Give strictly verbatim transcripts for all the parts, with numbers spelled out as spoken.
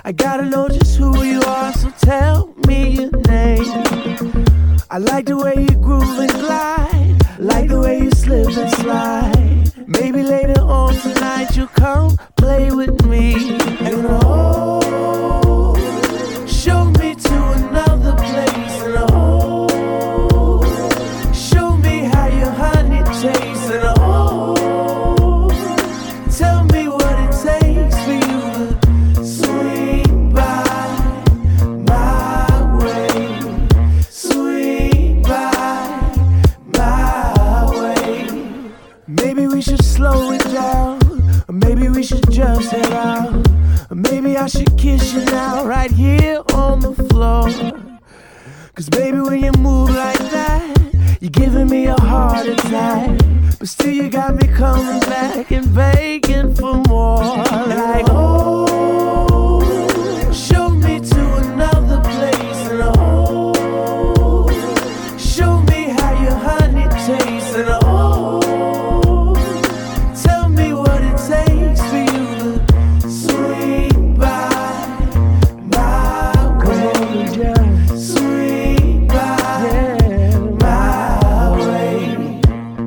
I gotta know just who you are, so tell me your name. I like the way you groove and glide, like the way you slip and slide. Maybe later on tonight you'll come play with me. And oh, show me to another place. And oh, show me how your honey tastes. And oh, tell me what it takes for you to swing by my way, swing by my way. Maybe we should slow it down, or maybe we should just head out, or maybe I should kiss you now, right here on the floor. Cause baby, when you move like that, you're giving me a heart attack. But still you got me coming back and begging for more. Like, oh, show me to another place. And oh, show me how your honey tastes. And oh, tell me what it takes for you to swing by my way. Just swing by my way.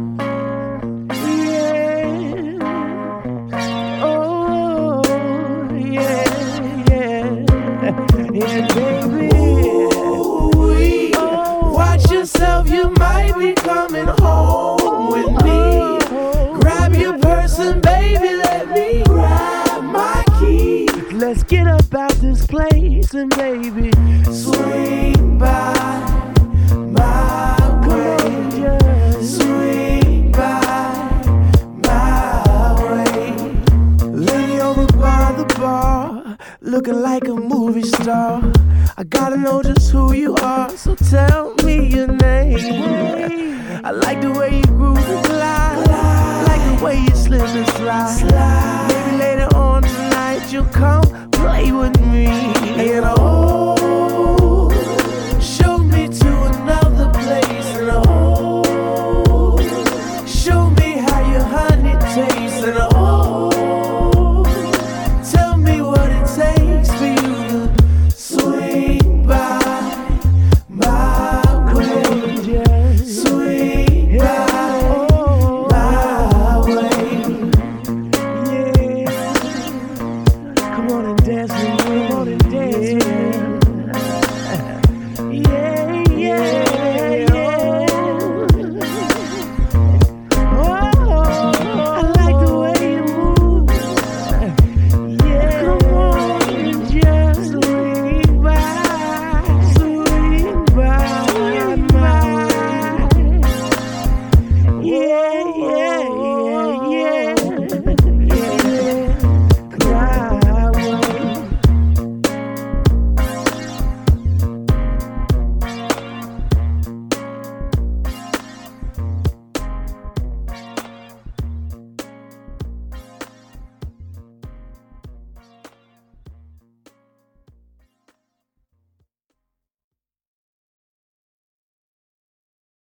Yeah. Oh, yeah, yeah. Yeah, baby. Ooh-wee. Watch yourself, you might be coming home with me. Grab your purse and baby, let me grab my key. Let's get up out this place and baby, swing by my way. Swing by my way. Lady over by the bar, looking like a movie star. I gotta know just who you are, so tell me your name. I like the way you groove and glide, I like the way you slip and slide. Maybe later on tonight you'll come play with me. And oh,